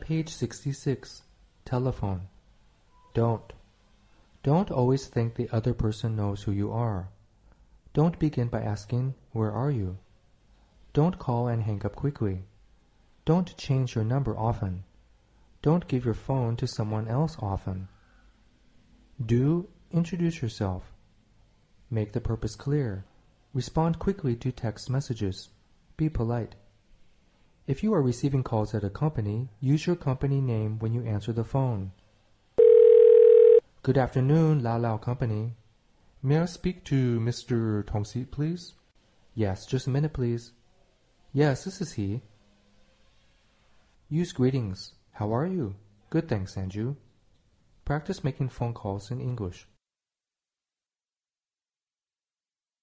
Page 66. Telephone. Don't. Don't always think the other person knows who you are. Don't begin by asking, "Where are you?" Don't call and hang up quickly. Don't change your number often. Don't give your phone to someone else often. Do introduce yourself. Make the purpose clear. Respond quickly to text messages. Be polite. If you are receiving calls at a company, use your company name when you answer the phone. Good afternoon, Lao Lao Company. May I speak to Mr. Tongxi, please? Yes, just a minute, please. Yes, this is he. Use greetings. How are you? Good, thanks, and you? Practice making phone calls in English.